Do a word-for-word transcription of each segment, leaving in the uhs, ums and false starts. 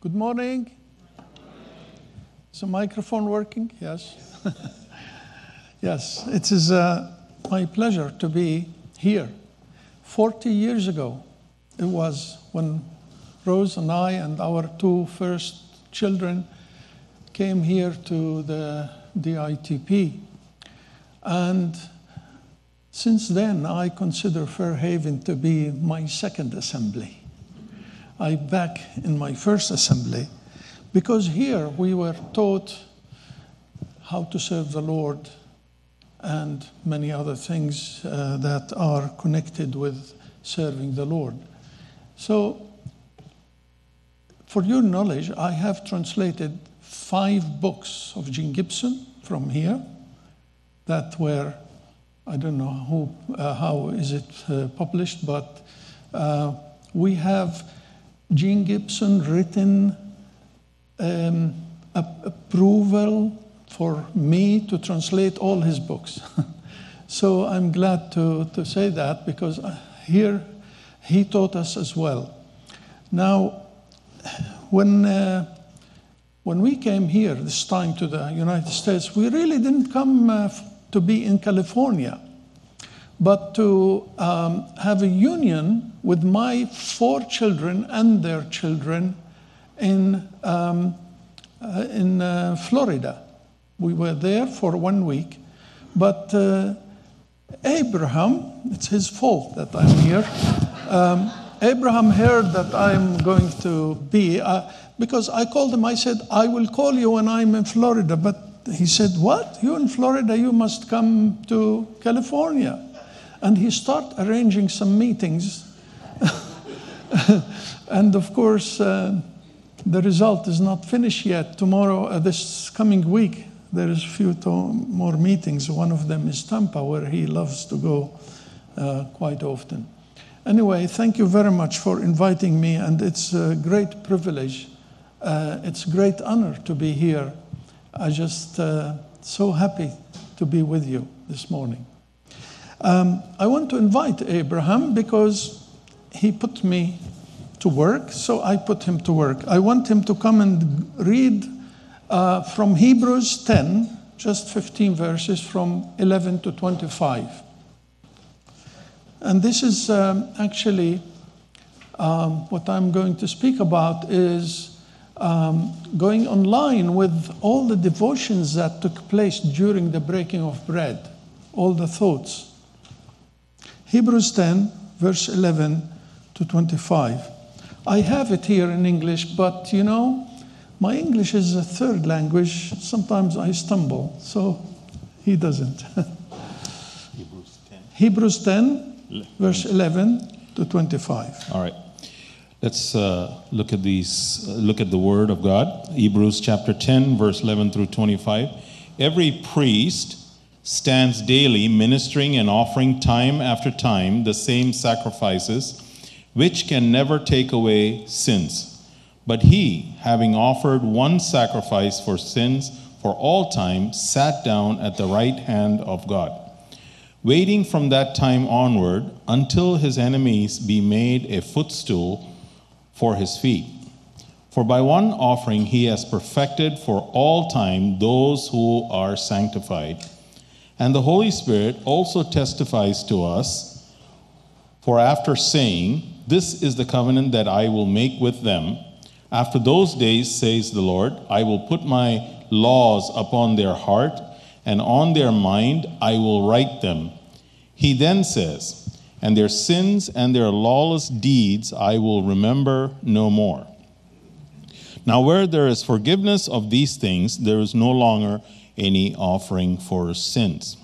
Good morning. Is the microphone working? Yes. Yes, it is uh, my pleasure to be here. Forty years ago, it was when Rose and I and our two first children came here to the D I T P. And since then, I consider Fairhaven to be my second assembly. I'm back in my first assembly because here we were taught how to serve the Lord and many other things uh, that are connected with serving the Lord. So, for your knowledge, I have translated five books of Gene Gibson from here that were, I don't know who, uh, how is it uh, published, but uh, we have Gene Gibson written um, a- approval for me to translate all his books. So I'm glad to, to say that because here he taught us as well. Now, when uh, when we came here this time to the United States, we really didn't come uh, to be in California, but to um, have a union with my four children and their children in um, uh, in uh, Florida. We were there for one week, but uh, Abraham, it's his fault that I'm here. Um, Abraham heard that I'm going to be, uh, because I called him, I said, I will call you when I'm in Florida. But he said, what? You in Florida, you must come to California. And he started arranging some meetings. And of course, uh, the result is not finished yet. Tomorrow, uh, this coming week, there is a few to- more meetings. One of them is Tampa, where he loves to go uh, quite often. Anyway, thank you very much for inviting me, and it's a great privilege. Uh, it's a great honor to be here. I just uh, so happy to be with you this morning. Um, I want to invite Abraham because he put me to work, so I put him to work. I want him to come and read uh, from Hebrews ten, just fifteen verses from eleven to twenty-five. And this is um, actually um, what I'm going to speak about is um, going online with all the devotions that took place during the breaking of bread, all the thoughts. Hebrews ten, verse eleven to twenty-five. I have it here in English, but you know, my English is a third language. Sometimes I stumble, so he doesn't. Hebrews ten. Hebrews ten, verse eleven to twenty-five. All right. Let's uh, look at these. Uh, look at the Word of God. Hebrews chapter ten, verse eleven through twenty-five. Every priest stands daily ministering and offering time after time the same sacrifices, which can never take away sins. But he, having offered one sacrifice for sins for all time, sat down at the right hand of God, waiting from that time onward until his enemies be made a footstool for his feet. For by one offering he has perfected for all time those who are sanctified. And the Holy Spirit also testifies to us, for after saying, "This is the covenant that I will make with them, after those days, says the Lord, I will put my laws upon their heart, and on their mind I will write them." He then says, "And their sins and their lawless deeds I will remember no more." Now where there is forgiveness of these things, there is no longer any offering for sins.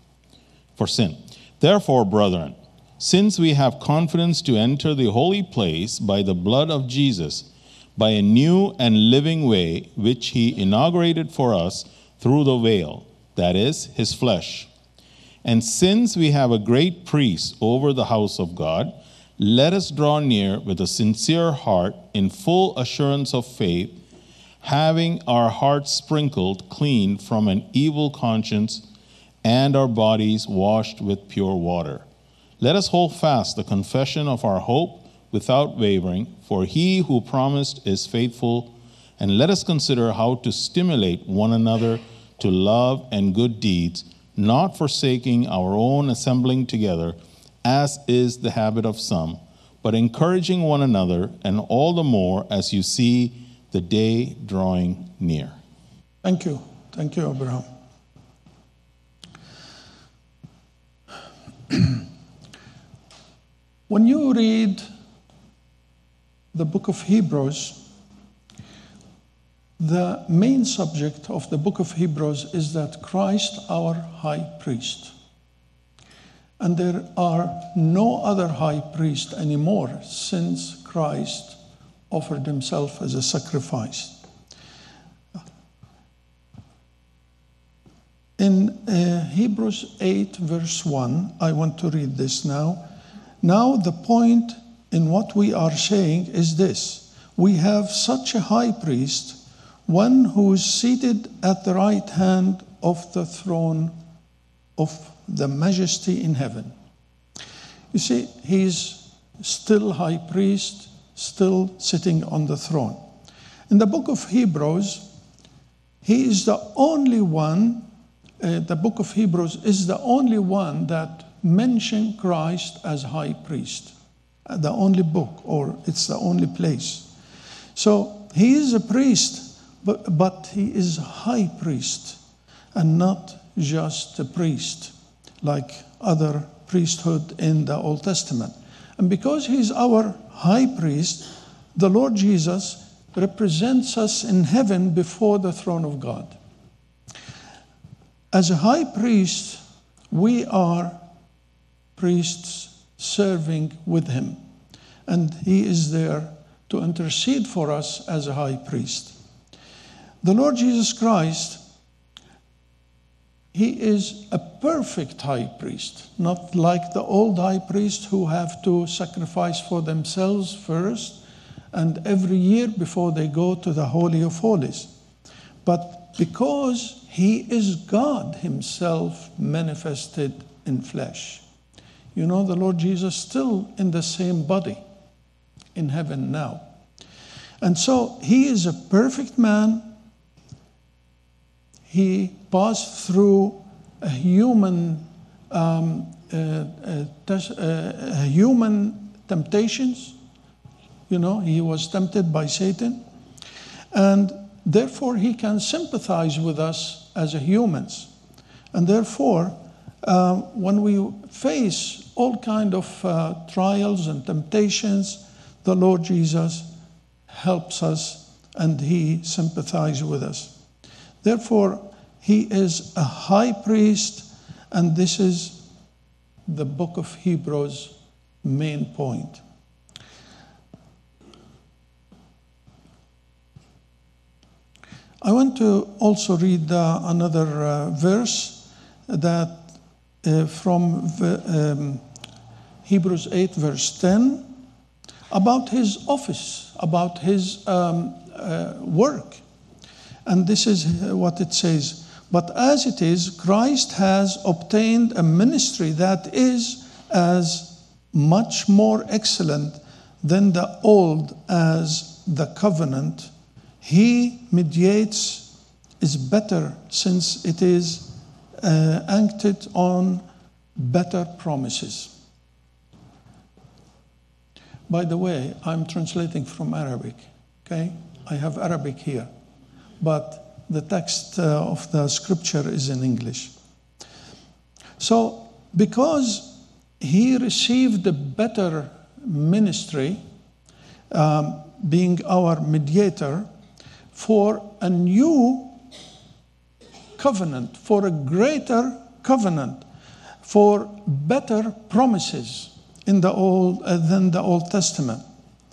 For sin. Therefore, brethren, since we have confidence to enter the holy place by the blood of Jesus, by a new and living way which he inaugurated for us through the veil, that is, his flesh. And since we have a great priest over the house of God, let us draw near with a sincere heart in full assurance of faith, having our hearts sprinkled clean from an evil conscience and our bodies washed with pure water. Let us hold fast the confession of our hope without wavering, for he who promised is faithful. And let us consider how to stimulate one another to love and good deeds, not forsaking our own assembling together, as is the habit of some, but encouraging one another, and all the more as you see the day drawing near. Thank you. Thank you, Abraham. When you read the book of Hebrews, the main subject of the book of Hebrews is that Christ, our high priest. And there are no other high priest anymore since Christ offered himself as a sacrifice. In uh, Hebrews eight, verse one, I want to read this now. Now the point in what we are saying is this: we have such a high priest, one who is seated at the right hand of the throne of the majesty in heaven. You see, he's still high priest, still sitting on the throne. In the book of Hebrews, he is the only one, uh, the book of Hebrews is the only one that mentions Christ as high priest. Uh, the only book, or it's the only place. So he is a priest, but, but he is a high priest and not just a priest like other priesthood in the Old Testament. And because he's our high priest, the Lord Jesus represents us in heaven before the throne of God. As a high priest, we are priests serving with him. And he is there to intercede for us as a high priest. The Lord Jesus Christ, he is a perfect high priest, not like the old high priests who have to sacrifice for themselves first and every year before they go to the Holy of Holies. But because he is God himself manifested in flesh. You know, the Lord Jesus still in the same body in heaven now. And so he is a perfect man. He passed through a human, um, uh, uh, tes- uh, uh, human temptations. You know, he was tempted by Satan. And therefore, he can sympathize with us as humans. And therefore, uh, when we face all kind of uh, trials and temptations, the Lord Jesus helps us and he sympathizes with us. Therefore, he is a high priest, and this is the book of Hebrews' main point. I want to also read uh, another uh, verse that uh, from the, um, Hebrews eight, verse ten, about his office, about his um, uh, work. And this is what it says. But as it is, Christ has obtained a ministry that is as much more excellent than the old as the covenant he mediates is better, since it is uh, anchored on better promises. By the way, I'm translating from Arabic, okay? I have Arabic here, but the text uh, of the scripture is in English. So, because he received a better ministry, um, being our mediator, for a new covenant, for a greater covenant, for better promises in the old uh, than the Old Testament.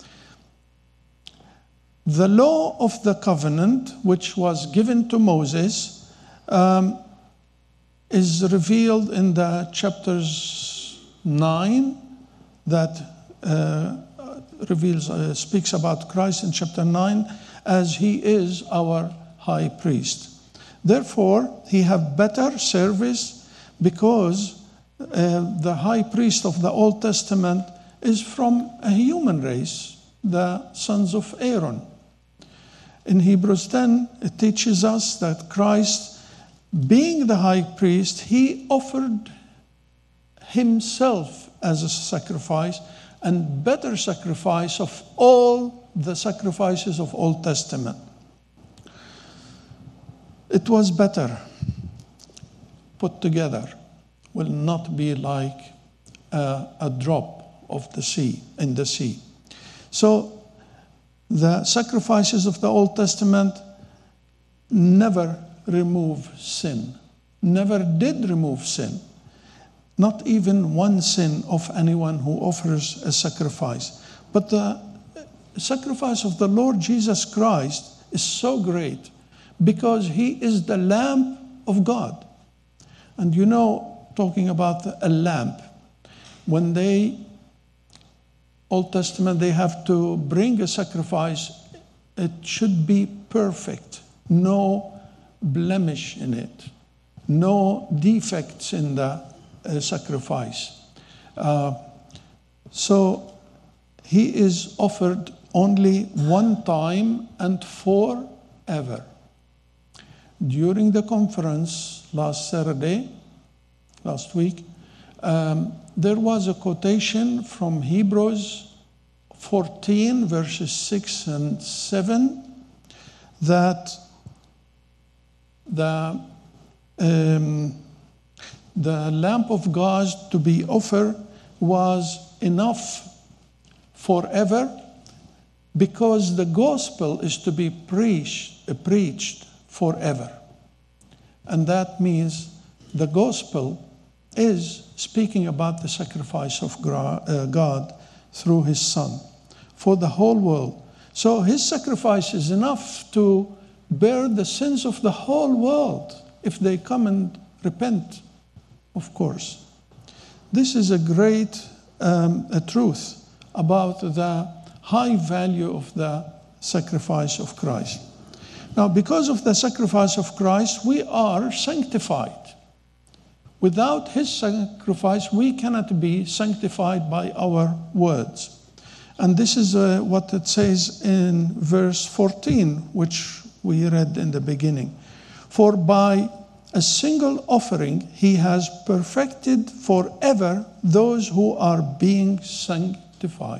The law of the covenant, which was given to Moses, um, is revealed in the chapters nine that uh, reveals uh, speaks about Christ in chapter nine, as he is our high priest. Therefore, he have better service, because uh, the high priest of the Old Testament is from a human race, the sons of Aaron. In Hebrews ten, it teaches us that Christ, being the high priest, he offered himself as a sacrifice, and better sacrifice of all the sacrifices of Old Testament. It was better put together, will not be like a, a drop of the sea, in the sea. So the sacrifices of the Old Testament never remove sin, never did remove sin. Not even one sin of anyone who offers a sacrifice. But the sacrifice of the Lord Jesus Christ is so great because he is the Lamb of God. And you know, talking about a lamp, when they, Old Testament, they have to bring a sacrifice, it should be perfect, no blemish in it, no defects in the uh, sacrifice. Uh, so he is offered only one time and forever. During the conference last Saturday, last week, um, there was a quotation from Hebrews fourteen, verses six and seven, that the, um, the lamp of God to be offered was enough forever because the gospel is to be preached, uh, preached forever. And that means the gospel is speaking about the sacrifice of God through his Son for the whole world. So his sacrifice is enough to bear the sins of the whole world if they come and repent, of course. This is a great um, a truth about the high value of the sacrifice of Christ. Now, because of the sacrifice of Christ, we are sanctified. Without his sacrifice, we cannot be sanctified by our words. And this is uh, what it says in verse fourteen, which we read in the beginning. For by a single offering, he has perfected forever those who are being sanctified.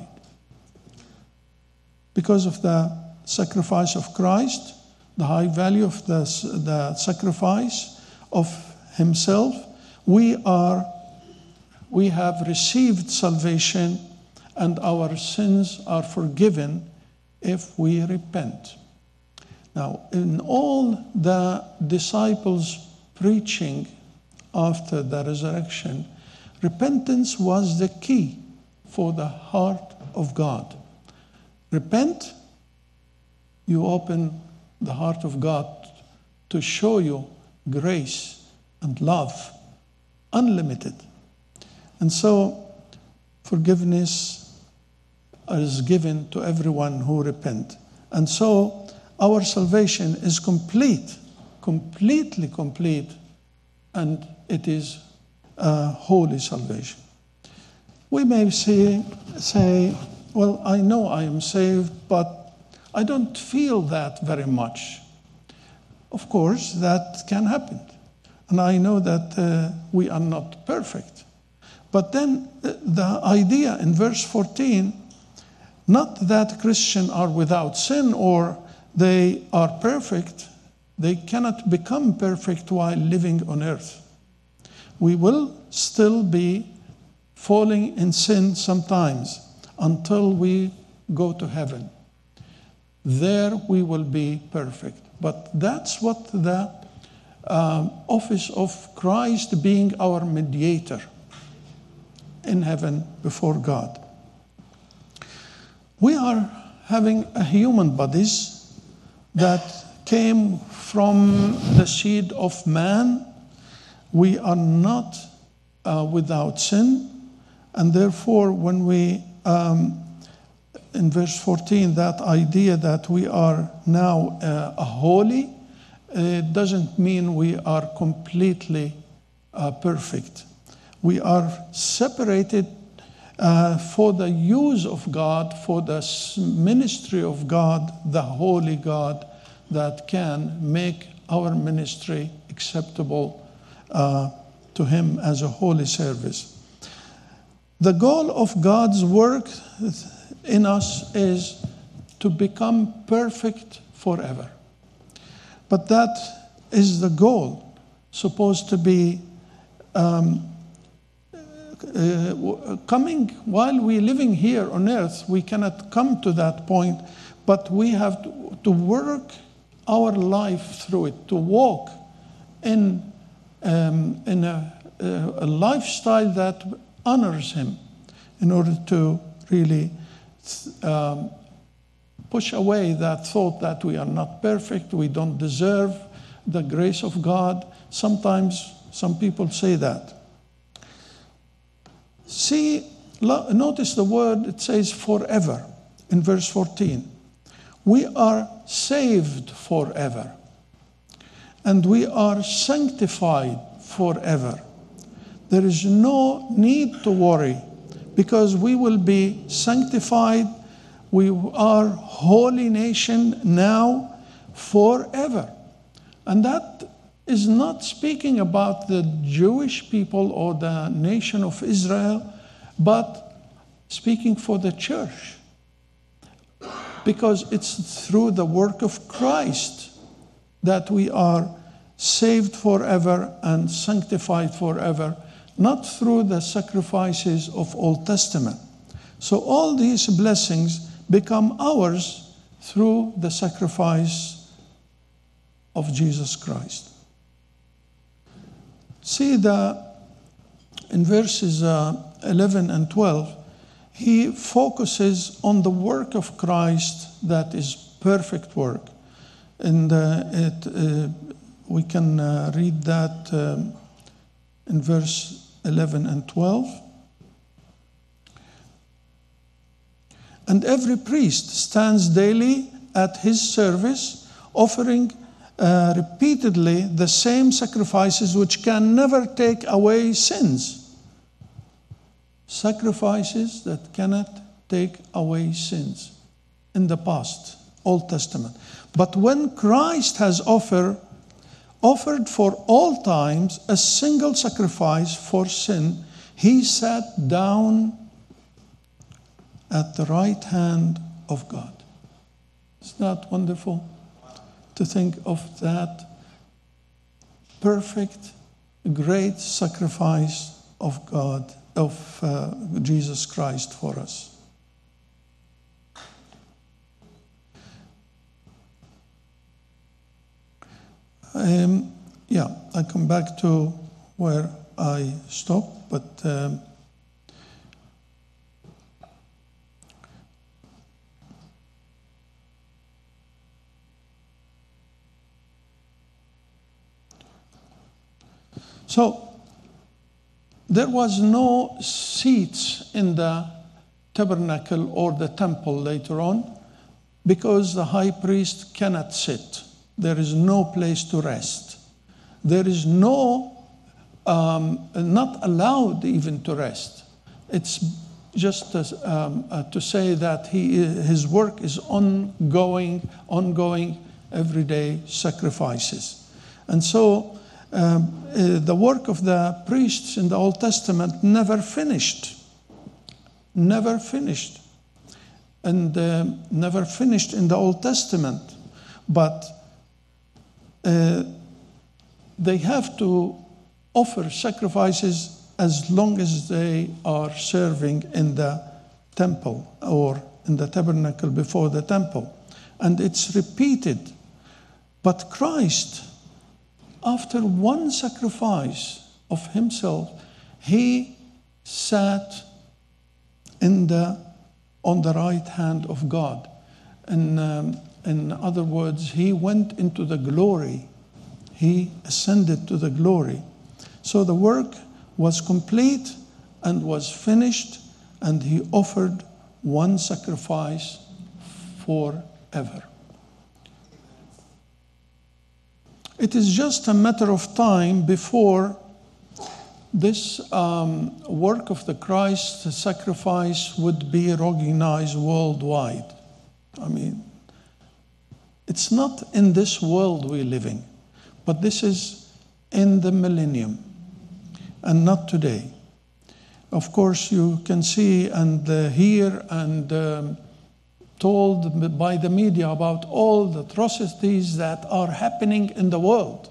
Because of the sacrifice of Christ, the high value of the, the sacrifice of himself, we are, we have received salvation, and our sins are forgiven if we repent. Now, in all the disciples' preaching after the resurrection, repentance was the key for the heart of God. Repent, you open the heart of God to show you grace and love, unlimited. And so forgiveness is given to everyone who repent. And so our salvation is complete, completely complete, and it is a holy salvation. We may say, say, well, I know I am saved, but I don't feel that very much. Of course, that can happen. And I know that uh, we are not perfect. But then uh, the idea in verse fourteen, not that Christians are without sin or they are perfect. They cannot become perfect while living on earth. We will still be falling in sin sometimes until we go to heaven. There we will be perfect. But that's what the um, office of Christ being our mediator in heaven before God. We are having a human bodies that came from the seed of man. We are not uh, without sin, and therefore when we um, in verse fourteen, that idea that we are now uh, a holy, it doesn't mean we are completely uh, perfect. We are separated uh, for the use of God, for the ministry of God, the holy God, that can make our ministry acceptable uh, to Him as a holy service. The goal of God's work in us is to become perfect forever. But that is the goal, supposed to be um, uh, coming while we're living here on earth. We cannot come to that point, but we have to, to work our life through it, to walk in, um, in a, a lifestyle that honors Him, in order to really um, push away that thought that we are not perfect, we don't deserve the grace of God. Sometimes some people say that. See, notice the word, it says forever in verse fourteen. We are saved forever, and we are sanctified forever. There is no need to worry, because we will be sanctified. We are holy nation now forever. And that is not speaking about the Jewish people or the nation of Israel, but speaking for the church. Because it's through the work of Christ that we are saved forever and sanctified forever, not through the sacrifices of Old Testament. So all these blessings become ours through the sacrifice of Jesus Christ. See, the in verses uh, eleven and twelve, he focuses on the work of Christ that is perfect work. And uh, it, uh, we can uh, read that um, in verse eleven and twelve. And every priest stands daily at his service, offering uh, repeatedly the same sacrifices which can never take away sins. Sacrifices that cannot take away sins in the past, Old Testament. But when Christ has offered, offered for all times a single sacrifice for sin, he sat down at the right hand of God. Isn't that wonderful to think of that perfect, great sacrifice of God, of uh, Jesus Christ for us? Um, yeah, I come back to where I stopped, but um, so there was no seats in the tabernacle or the temple later on, because the high priest cannot sit. There is no place to rest. There is no, um, not allowed even to rest. It's just as, um, uh, to say that he, his work is ongoing, ongoing, everyday sacrifices. And so um, uh, the work of the priests in the Old Testament never finished. Never finished. And uh, never finished in the Old Testament. But Uh, they have to offer sacrifices as long as they are serving in the temple or in the tabernacle before the temple. And it's repeated. But Christ, after one sacrifice of himself, he sat in the, on the right hand of God. And um, in other words, he went into the glory. He ascended to the glory. So the work was complete and was finished, and he offered one sacrifice forever. It is just a matter of time before this um, work of the Christ the sacrifice would be recognized worldwide. I mean, it's not in this world we're living, but this is in the millennium and not today. Of course, you can see and uh, hear and um, told by the media about all the atrocities that are happening in the world,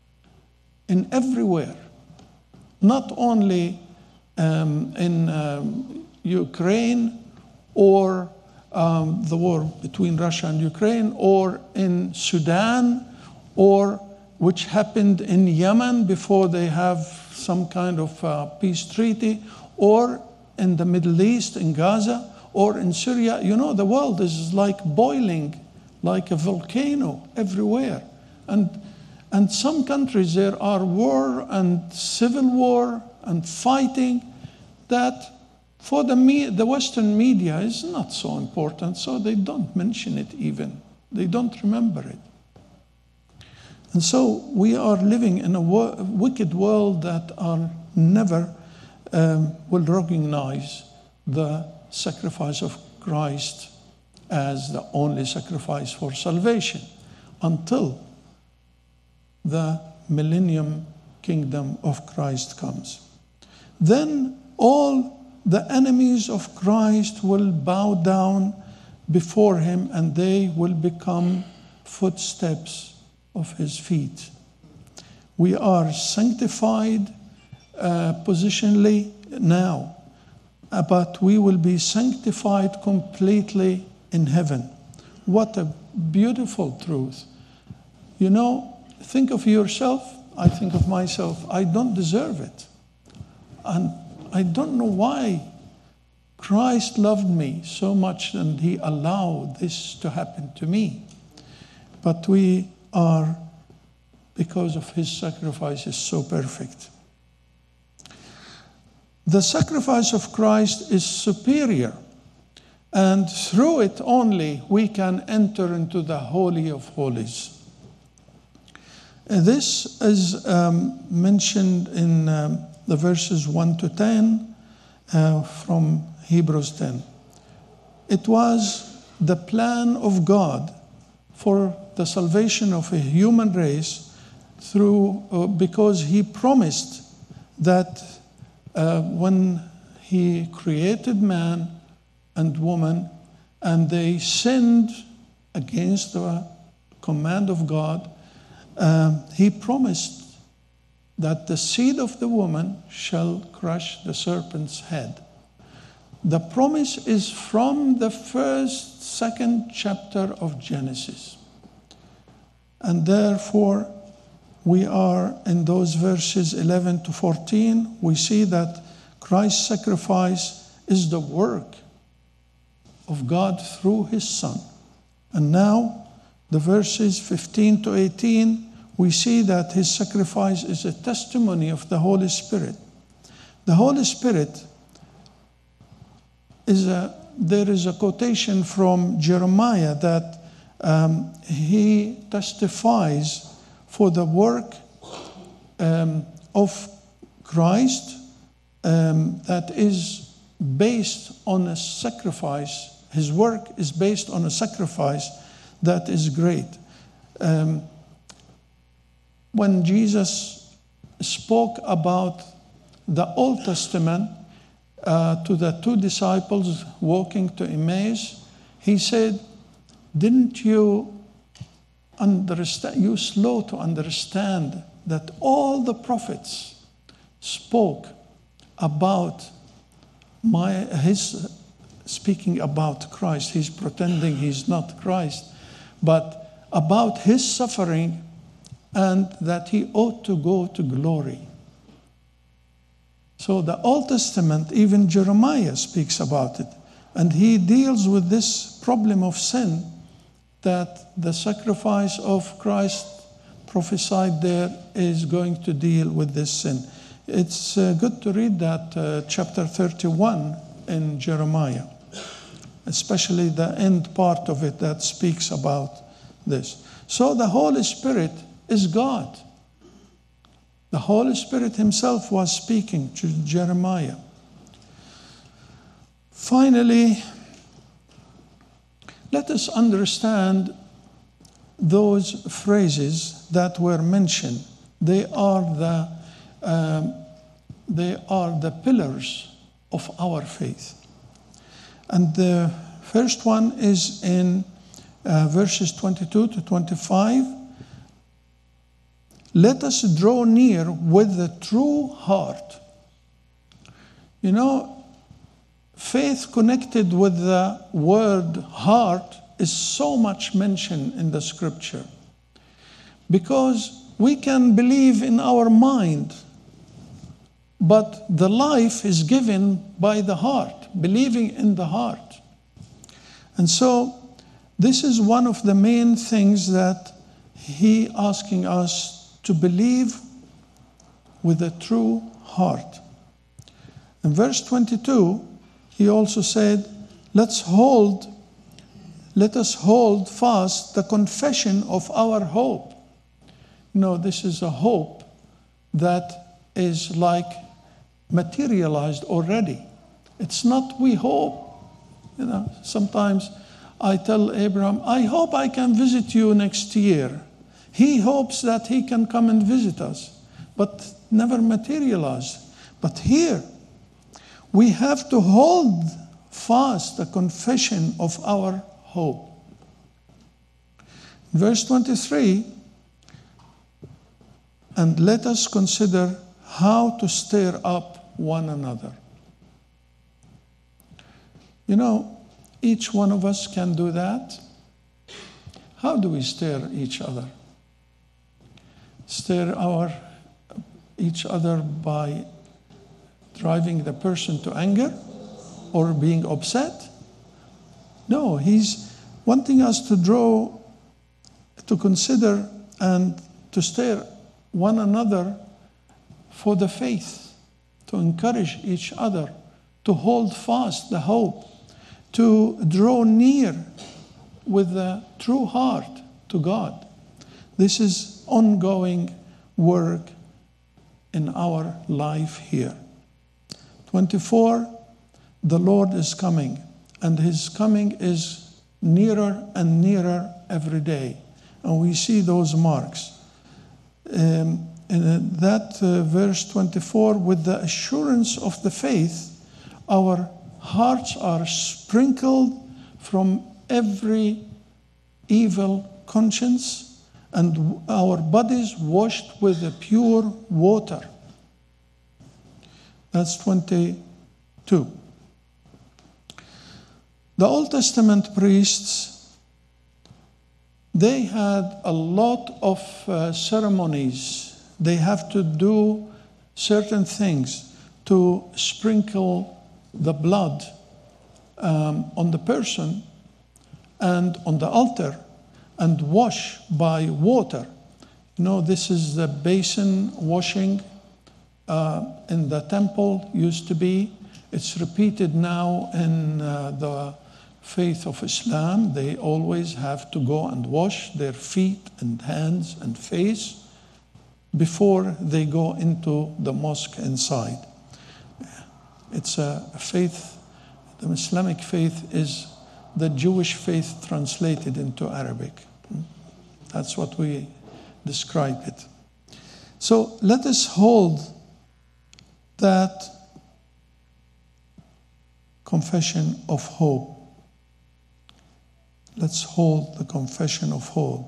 in everywhere. Not only um, in um, Ukraine or um, the war between Russia and Ukraine, or in Sudan, or which happened in Yemen before they have some kind of uh, peace treaty, or in the Middle East, in Gaza, or in Syria. You know, the world is like boiling, like a volcano everywhere. And And some countries, there are war and civil war and fighting that for the, me- the Western media is not so important, so they don't mention it even. They don't remember it. And so we are living in a wo- wicked world that are never um, will recognize the sacrifice of Christ as the only sacrifice for salvation until the millennium kingdom of Christ comes. Then all the enemies of Christ will bow down before him, and they will become footsteps of his feet. We are sanctified uh, positionally now, uh, but we will be sanctified completely in heaven. What a beautiful truth. You know, think of yourself, I think of myself, I don't deserve it. And I don't know why Christ loved me so much and he allowed this to happen to me. But we are, because of his sacrifice, is so perfect. The sacrifice of Christ is superior, and through it only we can enter into the Holy of Holies. This is um, mentioned in um, the verses one to ten uh, from Hebrews ten. It was the plan of God for the salvation of a human race through uh, because he promised that uh, when he created man and woman and they sinned against the command of God, Um, he promised that the seed of the woman shall crush the serpent's head. The promise is from the first, second chapter of Genesis. And therefore, we are in those verses eleven to fourteen, we see that Christ's sacrifice is the work of God through his Son. And now, the verses fifteen to eighteen, we see that his sacrifice is a testimony of the Holy Spirit. The Holy Spirit is a, there is a quotation from Jeremiah that um, he testifies for the work um, of Christ um, that is based on a sacrifice. His work is based on a sacrifice that is great. Um, when Jesus spoke about the Old Testament uh, to the two disciples walking to Emmaus, he said, didn't you understand, you slow to understand that all the prophets spoke about my, his, speaking about Christ. He's pretending he's not Christ, but about his suffering and that he ought to go to glory. So the Old Testament, even Jeremiah speaks about it. And he deals with this problem of sin that the sacrifice of Christ prophesied there is going to deal with this sin. It's uh, good to read that uh, chapter thirty-one in Jeremiah, especially the end part of it that speaks about this. So the Holy Spirit is God. The Holy Spirit himself was speaking to Jeremiah. Finally, let us understand those phrases that were mentioned. They are the, um, they are the pillars of our faith. And the first one is in uh, verses twenty-two to twenty-five. Let us draw near with the true heart. You know, faith connected with the word heart is so much mentioned in the scripture, because we can believe in our mind, but the life is given by the heart, believing in the heart. And so this is one of the main things that he asking us to believe with a true heart. In verse twenty-two, he also said, let's hold, let us hold fast the confession of our hope. You know, this is a hope that is like materialized already. It's not we hope. You know, sometimes I tell Abraham, I hope I can visit you next year. He hopes that he can come and visit us, but never materialized. But here, we have to hold fast the confession of our hope. Verse twenty-three, and let us consider how to stir up one another. You know, each one of us can do that. How do we stir each other? Stir our each other by driving the person to anger or being upset? No, he's wanting us to draw, to consider and to stir one another for the faith, to encourage each other, to hold fast the hope, to draw near with the true heart to God. This is ongoing work in our life here. twenty-four, the Lord is coming, and his coming is nearer and nearer every day. And we see those marks. Um, in that uh, verse twenty-four, with the assurance of the faith, our hearts are sprinkled from every evil conscience, and our bodies washed with the pure water. That's twenty-two. The Old Testament priests, they had a lot of uh, ceremonies. They have to do certain things to sprinkle the blood um, on the person and on the altar and wash by water. You know, this is the basin washing uh, in the temple used to be. It's repeated now in uh, the faith of Islam. They always have to go and wash their feet and hands and face before they go into the mosque inside. It's a faith, the Islamic faith is the Jewish faith translated into Arabic. That's what we describe it. So let us hold that confession of hope. Let's hold the confession of hope.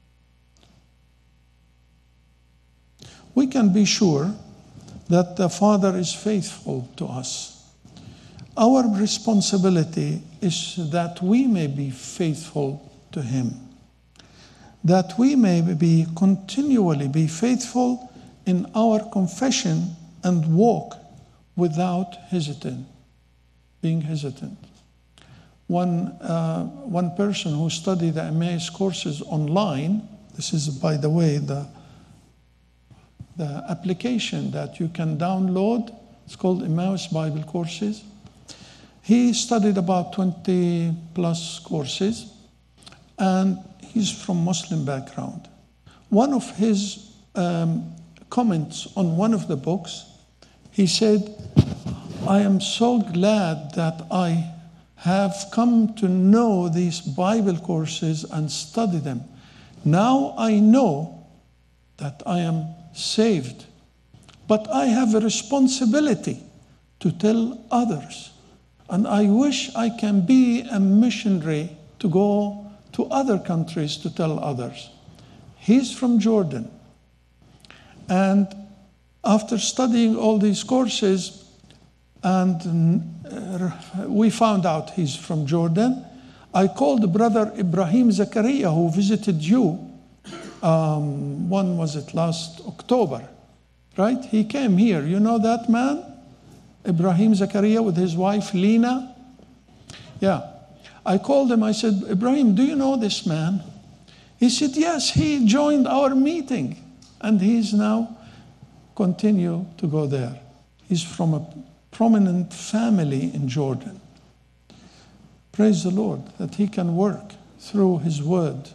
We can be sure that the Father is faithful to us. Our responsibility is that we may be faithful to Him, that we may be continually be faithful in our confession and walk without hesitant, being hesitant. One, uh, one person who studied the Emmaus courses online, this is, by the way, the, the application that you can download. It's called Emmaus Bible Courses. He studied about twenty plus courses, and he's from Muslim background. One of his um, comments on one of the books. He said, I am so glad that I have come to know these Bible courses and study them. Now I know that I am saved, but I have a responsibility to tell others. And I wish I can be a missionary to go to other countries to tell others. He's from Jordan. And after studying all these courses, and uh, we found out he's from Jordan, I called Brother Ibrahim Zakaria, who visited you. Um, when was it? Last October, right? He came here. You know that man? Ibrahim Zakaria with his wife Lena. Yeah. I called him. I said, Ibrahim, do you know this man? He said, yes, he joined our meeting. And he's now continue to go there. He's from a prominent family in Jordan. Praise the Lord that he can work through his word.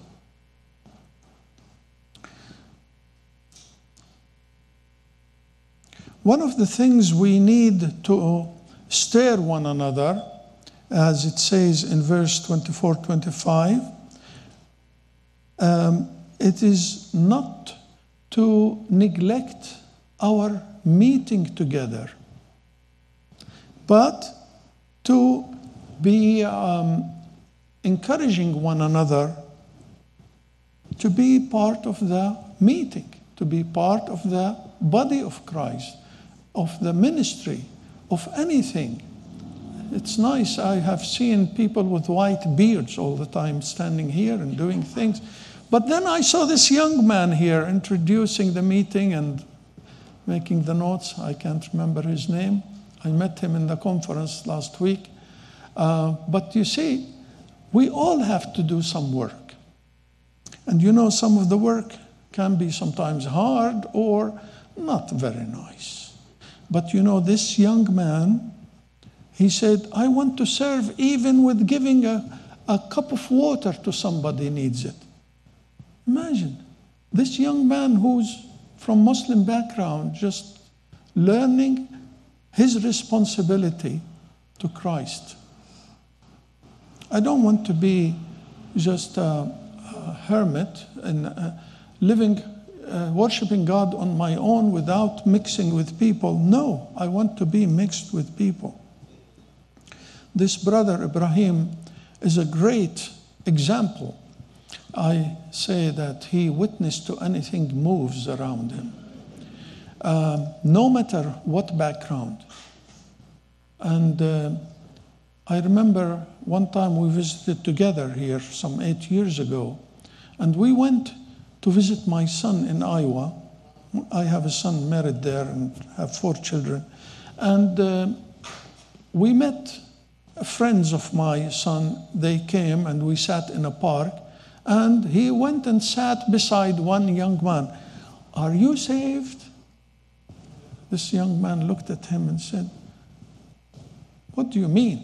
One of the things we need to stir one another, as it says in verse twenty-four, twenty-five, um, it is not to neglect our meeting together, but to be um, encouraging one another to be part of the meeting, to be part of the body of Christ, of the ministry, of anything. It's nice. I have seen people with white beards all the time standing here and doing things. But then I saw this young man here introducing the meeting and making the notes. I can't remember his name. I met him in the conference last week. Uh, but you see, we all have to do some work. And you know, some of the work can be sometimes hard or not very nice. But you know, this young man, he said, I want to serve even with giving a, a cup of water to somebody who needs it. Imagine, this young man who's from Muslim background just learning his responsibility to Christ. I don't want to be just a, a hermit and uh, living, uh, worshiping God on my own without mixing with people. No, I want to be mixed with people. This brother Ibrahim is a great example. I say that he witnessed to anything moves around him, uh, no matter what background. And uh, I remember one time we visited together here some eight years ago, and we went to visit my son in Iowa. I have a son married there and have four children. And uh, we met friends of my son. They came and we sat in a park, and he went and sat beside one young man. Are you saved? This young man looked at him and said, what do you mean?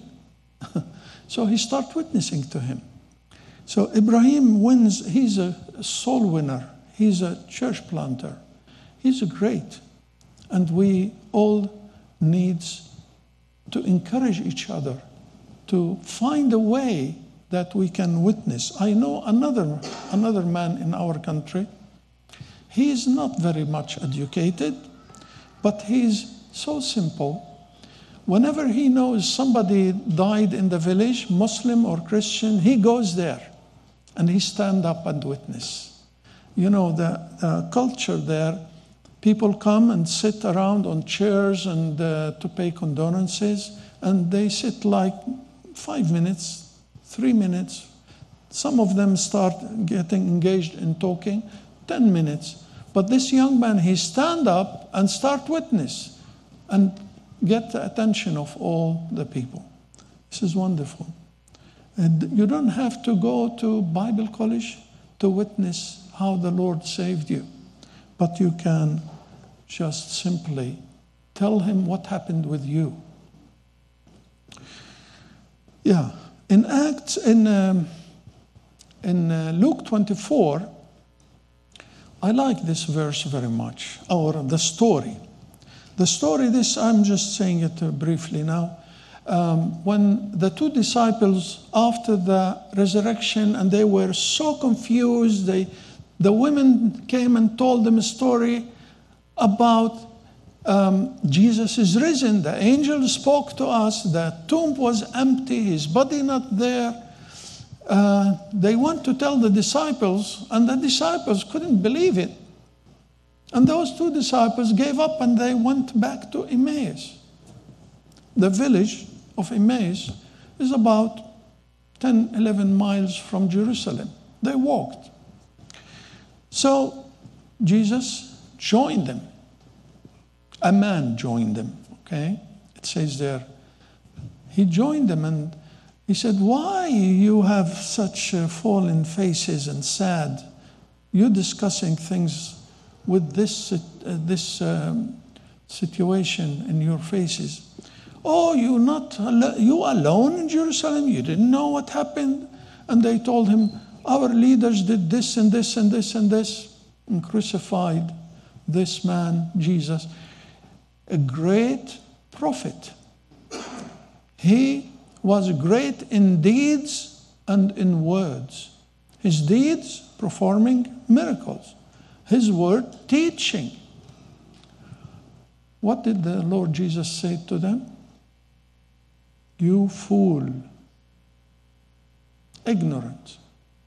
So he started witnessing to him. So Ibrahim wins. He's a soul winner. He's a church planter. He's a great. And we all need to encourage each other to find a way that we can witness. I know another, another man in our country. He is not very much educated, but he's so simple. Whenever he knows somebody died in the village, Muslim or Christian, he goes there and he stand up and witness. You know, the, the culture there, people come and sit around on chairs and uh, to pay condolences, and they sit like five minutes, three minutes. Some of them start getting engaged in talking, ten minutes. But this young man, he stand up and start witness and get the attention of all the people. This is wonderful. And you don't have to go to Bible college to witness how the Lord saved you, but you can just simply tell him what happened with you. Yeah, in Acts, in um, in uh, Luke twenty-four, I like this verse very much, or the story. The story, this, I'm just saying it uh, briefly now. Um, when the two disciples, after the resurrection, and they were so confused, they, the women came and told them a story about um, Jesus is risen. The angel spoke to us. The tomb was empty, his body not there. Uh, they went to tell the disciples, and the disciples couldn't believe it. And those two disciples gave up and they went back to Emmaus. The village of Emmaus is about ten, eleven miles from Jerusalem. They walked. So Jesus joined them. A man joined them, okay? It says there. He joined them and he said, why you have such uh, fallen faces and sad? You're discussing things with this, uh, this um, situation in your faces. Oh, you're not, al- you alone in Jerusalem? You didn't know what happened? And they told him, our leaders did this and this and this and this, and crucified this man, Jesus, a great prophet. He was great in deeds and in words. His deeds, performing miracles. His word, teaching. What did the Lord Jesus say to them? You fool. Ignorant.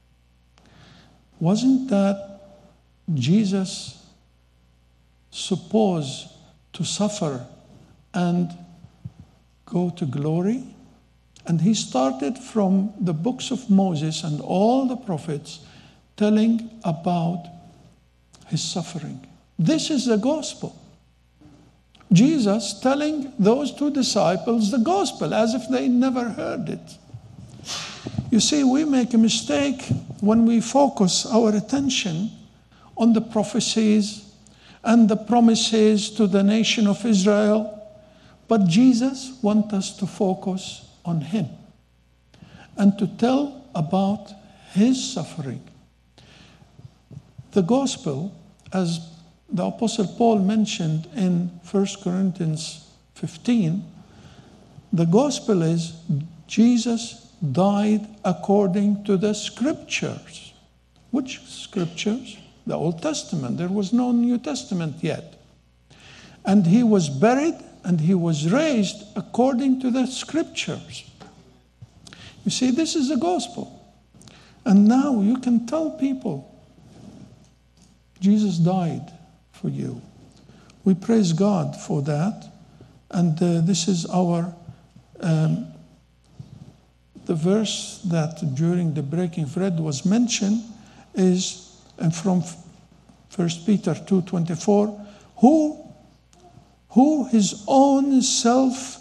Wasn't that Jesus supposed to suffer and go to glory? And he started from the books of Moses and all the prophets telling about his suffering. This is the gospel. Jesus telling those two disciples the gospel as if they never heard it. You see, we make a mistake when we focus our attention on the prophecies and the promises to the nation of Israel. But Jesus wants us to focus on him and to tell about his suffering. The gospel, as the Apostle Paul mentioned in First Corinthians fifteen, the gospel is Jesus died according to the scriptures. Which scriptures? The Old Testament. There was no New Testament yet. And he was buried and he was raised according to the scriptures. You see, this is the gospel. And now you can tell people, Jesus died for you. We praise God for that. And uh, this is our, um, the verse that during the breaking of bread was mentioned is and from First Peter two twenty-four, who, who his own self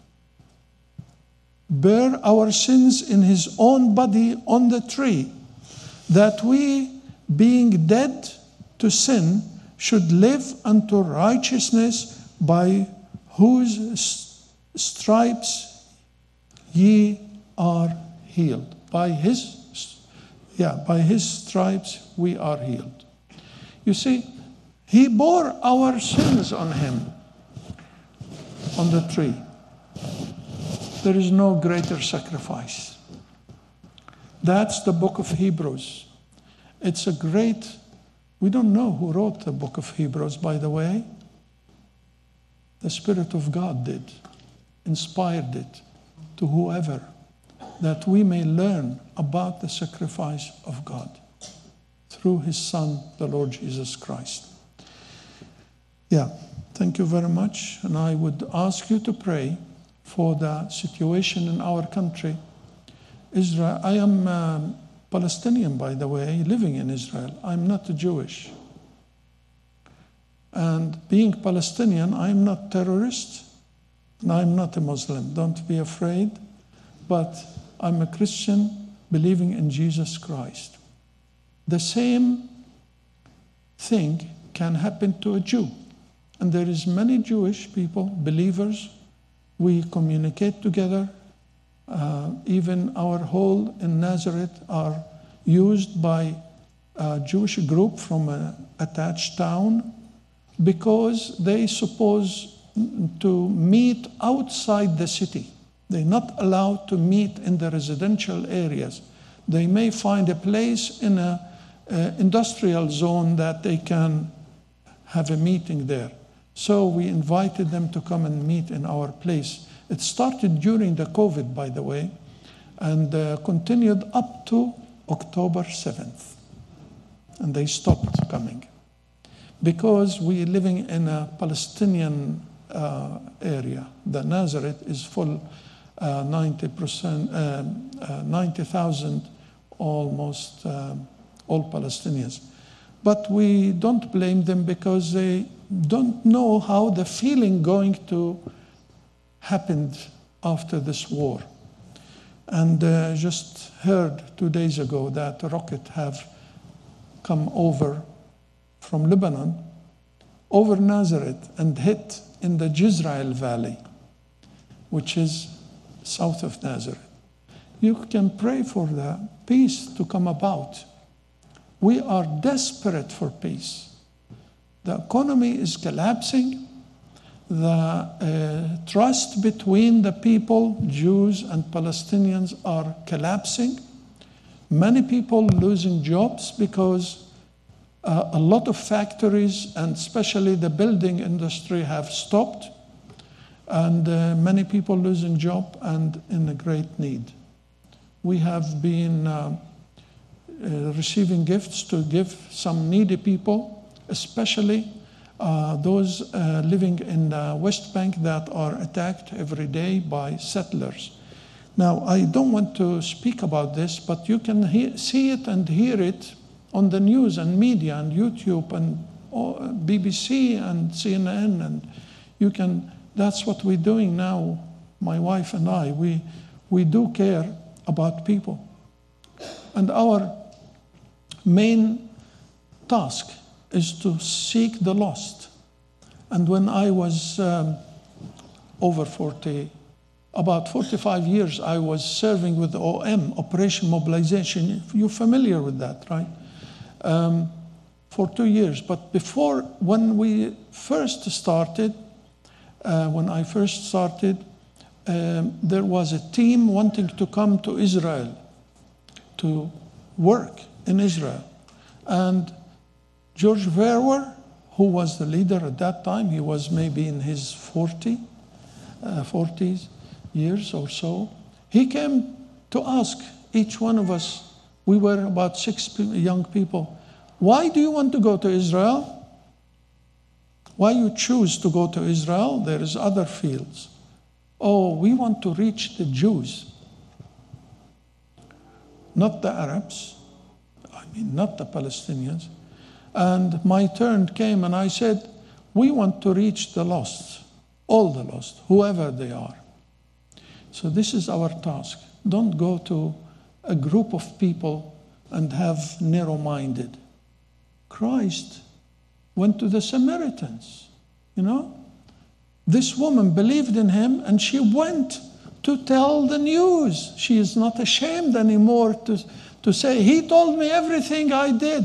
bare our sins in his own body on the tree, that we, being dead to sin, should live unto righteousness, by whose stripes ye are healed. By his Yeah, by his stripes we are healed. You see, he bore our sins on him, on the tree. There is no greater sacrifice. That's the book of Hebrews. It's a great, we don't know who wrote the book of Hebrews, by the way. The Spirit of God did, inspired it to whoever, that we may learn about the sacrifice of God through his Son, the Lord Jesus Christ. Yeah, thank you very much. And I would ask you to pray for the situation in our country. Israel. I am um, Palestinian, by the way, living in Israel. I'm not Jewish. And being Palestinian, I'm not terrorist, and I'm not a Muslim. Don't be afraid. But I'm a Christian believing in Jesus Christ. The same thing can happen to a Jew. And there is many Jewish people, believers. We communicate together. Uh, even our hall in Nazareth are used by a Jewish group from an attached town because they suppose to meet outside the city. They're not allowed to meet in the residential areas. They may find a place in an industrial zone that they can have a meeting there. So we invited them to come and meet in our place. It started during the COVID, by the way, and uh, continued up to October seventh. And they stopped coming because we're living in a Palestinian uh, area. The Nazareth is full, uh, ninety percent, uh, uh, ninety thousand, almost um, all Palestinians. But we don't blame them because they don't know how the feeling going to happen after this war. And uh, just heard two days ago that a rocket have come over from Lebanon, over Nazareth, and hit in the Jezreel Valley, which is south of Nazareth. You can pray for the peace to come about. We are desperate for peace. The economy is collapsing. The uh, trust between the people, Jews and Palestinians, are collapsing. Many people losing jobs because uh, a lot of factories, and especially the building industry, have stopped. And uh, many people losing job and in a great need. We have been uh, uh, receiving gifts to give some needy people, especially uh, those uh, living in the West Bank that are attacked every day by settlers. Now, I don't want to speak about this, but you can he- see it and hear it on the news and media and YouTube and uh, B B C and C N N, and you can. That's what we're doing now, my wife and I. We we do care about people, and our main task is to seek the lost. And when I was um, over forty, about forty-five years, I was serving with O M, Operation Mobilization. You're familiar with that, right? Um, for two years. But before, when we first started, uh, when I first started, um, there was a team wanting to come to Israel to work in Israel. And George Verwer, who was the leader at that time, he was maybe in his forty, uh, forties years or so, he came to ask each one of us, we were about six pe- young people, why do you want to go to Israel? Why you choose to go to Israel? There is other fields. Oh, we want to reach the Jews, not the Arabs. I mean, not the Palestinians. And my turn came and I said, we want to reach the lost, all the lost, whoever they are. So this is our task. Don't go to a group of people and have narrow-minded. Christ went to the Samaritans, you know. This woman believed in him and she went to tell the news. She is not ashamed anymore to, to say, he told me everything I did.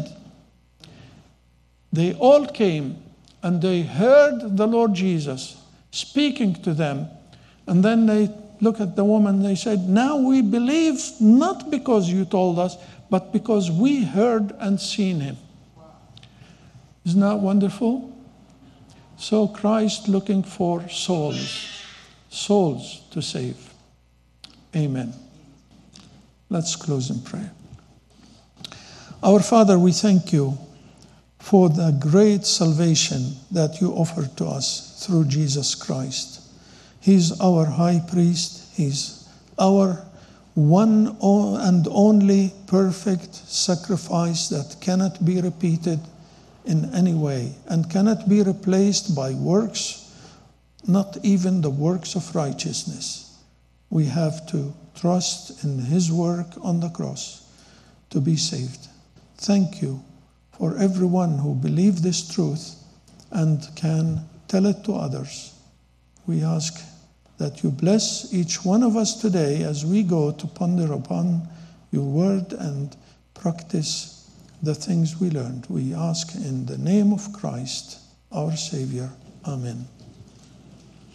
They all came and they heard the Lord Jesus speaking to them. And then they look at the woman, they said, now we believe not because you told us, but because we heard and seen him. Isn't that wonderful? So Christ looking for souls, souls to save. Amen. Let's close in prayer. Our Father, we thank you for the great salvation that you offered to us through Jesus Christ. He's our high priest. He's our one and only perfect sacrifice that cannot be repeated in any way and cannot be replaced by works, not even the works of righteousness. We have to trust in his work on the cross to be saved. Thank you for everyone who believes this truth and can tell it to others. We ask that you bless each one of us today as we go to ponder upon your word and practice the things we learned. We ask in the name of Christ, our Savior. Amen.